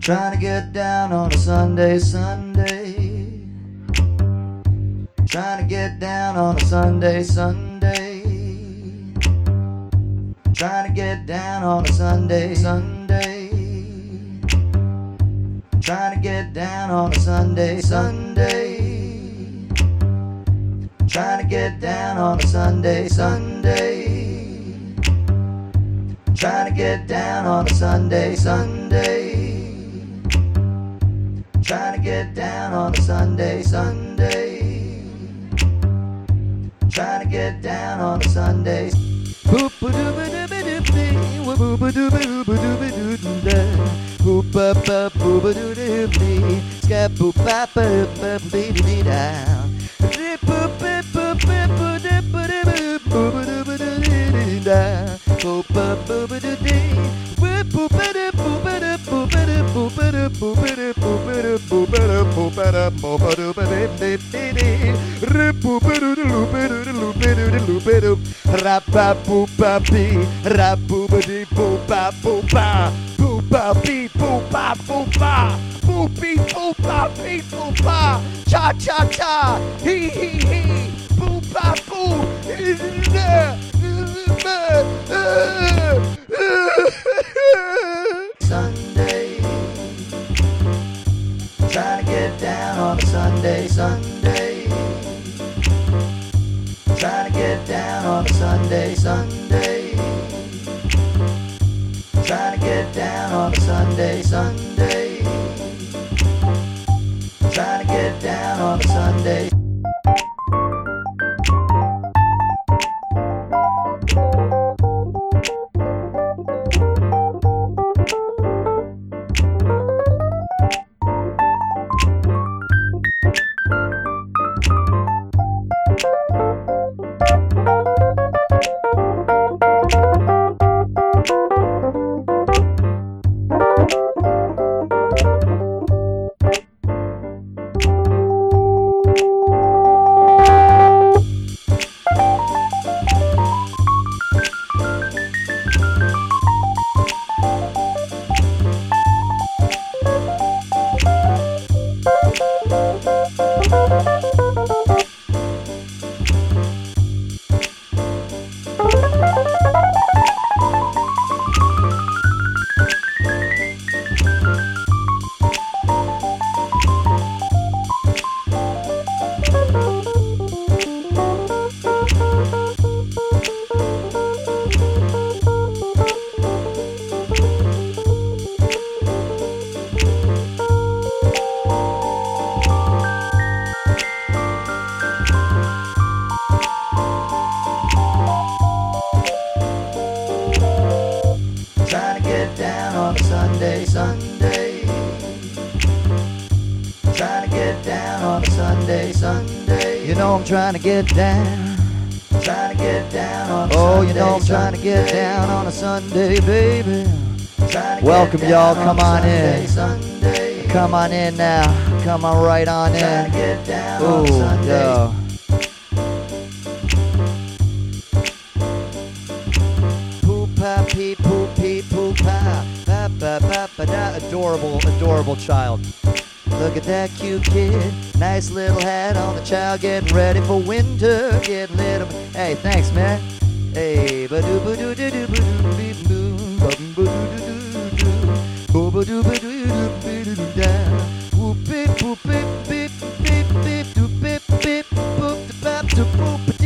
Trying to get down on a Sunday, Sunday. Trying to get down on a Sunday, Sunday. Trying to get down on a Sunday, Sunday. Trying to get down on a Sunday, Sunday. Trying to get down on a Sunday, Sunday. Trying to get down on a Sunday, Sunday. Trying to get down on a Sunday, Sunday. Trying to get down on a Sunday. Cha cha cha, hee hee hee, boo ba boo. Sunday, trying to get down on a Sunday, Sunday. Trying to get down on a Sunday, Sunday. Trying to get down on a Sunday, Sunday. Trying to get down on a Sunday. Sunday, Sunday. Trying to get down on a Sunday, Sunday. You know I'm trying to get down. Trying to get down on a Sunday. You know I'm trying to get down on a Sunday, baby. Welcome y'all, come on in. Sunday. Come on in now. Come on right on in. Trying to get down on a Sunday. Yo. Poo-pa, pee, poo-pee, poo-pa. Adorable, adorable child. Look at that cute kid. Nice little hat on the child, getting ready for winter. Getting little. Hey, thanks, man. Hey, ba-doo ba-doo doo doo ba-doo beep boom, ba-doo ba-doo ba-doo ba-doo da. Whoop beep, whoop beep, beep, beep, beep, doop beep, beep, boop, da bap, doop boop.